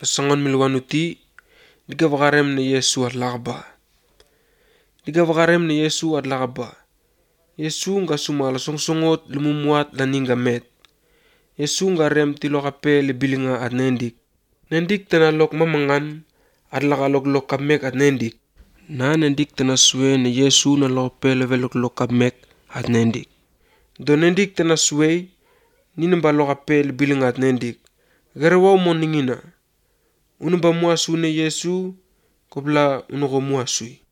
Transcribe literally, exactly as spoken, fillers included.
asangan milwanuti diga vakarem ni Yesu at lakaba. Diga vakarem ni Yesu at lakaba. Yesu nga sumala songsongot lumumuat laninga met. Yesu nga rem ti lokape libilinga at nendik. Nendik tanalok mamangan at lakaloklok kamek at nendik. Na nendik tanaswe ni Yesu na lokape leveloklok kamek at nendik. Do nendik tanaswe ni namba lokape libilinga at nendik. Garawaw mo ningina. Unaba muasu ni Yesu, kopla unuko muasui.